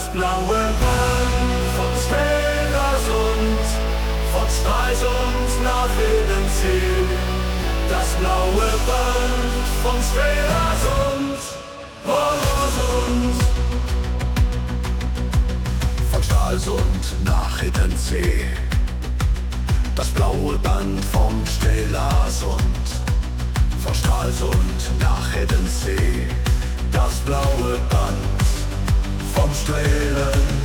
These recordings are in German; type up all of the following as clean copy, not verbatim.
Das blaue Band von Strelasund, von Stralsund nach Hiddensee. Das blaue Band von Strelasund, Stralsund. Von Stralsund nach Hiddensee. Das blaue Band vom Strelasund, von Stralsund nach Hiddensee. Das blaue Band vom Strelasund.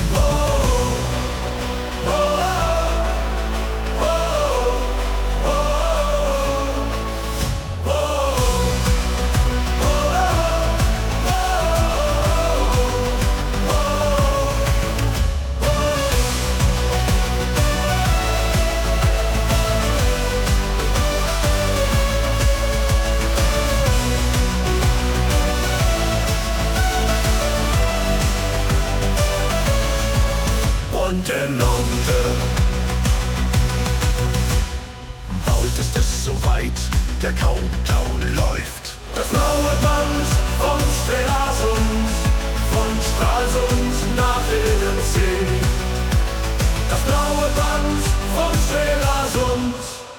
Und in London, bald ist es soweit, der Countdown läuft. Das blaue Band von Strelasund, von Stralsund nach Hiddensee. Das blaue Band von Strelasund.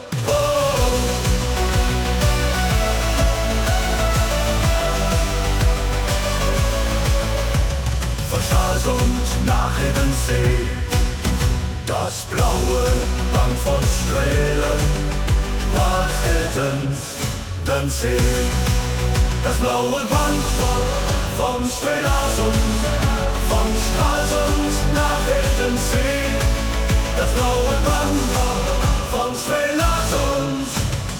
Von Stralsund nach Hiddensee. Das blaue Band von Strehlen nach Hiddensee. Das blaue Band vom Strelasund, von Stralsund nach Hiddensee. Das blaue Band vom Strelasund.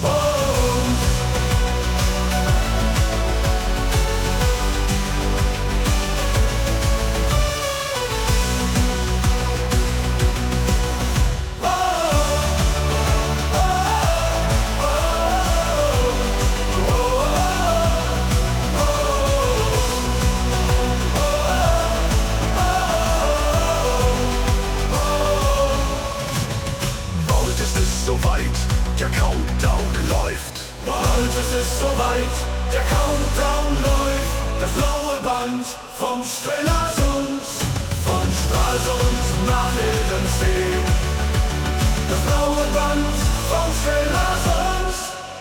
Der Countdown läuft. Bald ist es soweit, der Countdown läuft. Das blaue Band vom Strelasund, von Stralsund nach Hiddensee. Das blaue Band vom Strelasund.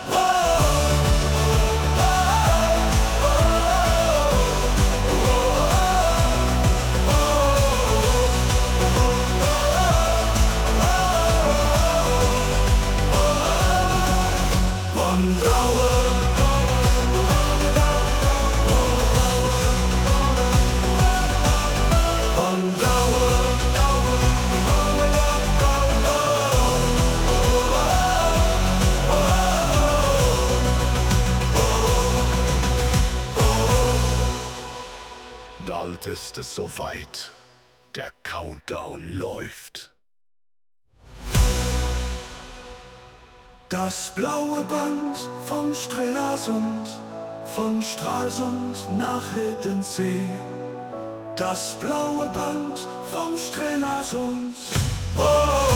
Bald ist es soweit, der Countdown läuft. Das blaue Band vom Strelasund, von Stralsund nach Hiddensee. Das blaue Band vom Strelasund.